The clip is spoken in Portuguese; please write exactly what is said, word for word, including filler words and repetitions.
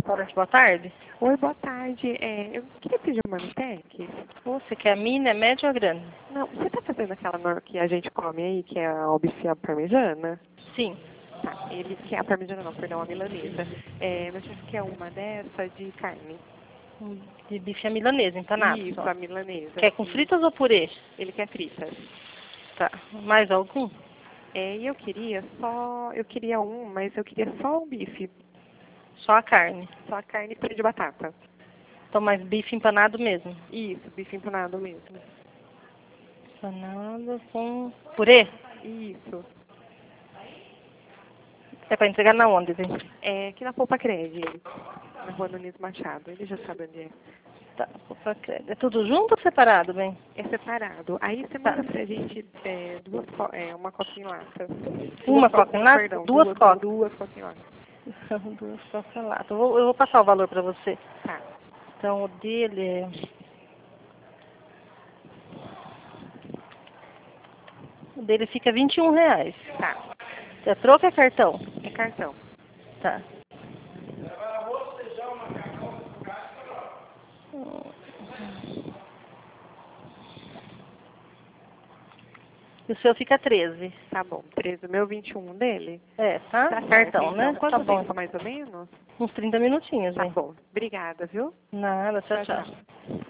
Restaurante, boa tarde. Oi, boa tarde. É, eu queria pedir uma Marmitex. Você quer a mini, é média ou grande? Não, você tá fazendo aquela nor- que a gente come aí, que é a bife à parmesana? Sim. Tá, ele quer a parmesana não, perdão, a milanesa. É, mas você quer uma dessa de carne? Um De bife à milanesa, empanado Isso, só. a milanesa. Quer com Isso. fritas ou purê? Ele quer fritas. Tá. Mais algum? É, e eu queria só, eu queria um, mas eu queria só o bife. Só a carne. Só a carne e purê de batata. Então, mais bife empanado mesmo. Isso, bife empanado mesmo. Empanado com purê? Isso. É pra entregar na onde, vem? É aqui na Polpa Cred, na Rua Nunes Machado. Ele já sabe onde é. Tá. opa, É tudo junto ou separado, bem? É separado. Aí você Tá. manda pra gente é, duas, co- é, uma coca em lata. Uma Duas co- coca em lata? Perdão, Duas duas, cocas. duas coca em lata. Duas cocas em lata. Eu vou, eu vou passar o valor pra você. Tá. Então, o dele é... O dele fica vinte e um reais. Tá. É troco ou é cartão? É cartão. Tá. E o seu fica treze. Tá bom. treze, o meu vinte e um dele? É, tá? Tá certo, Cartão, então. né? Quanto Tá bom. tempo, mais ou menos? Uns trinta minutinhos, Tá hein? bom. Obrigada, viu? Nada, tchau, Tchau, tchau. tchau.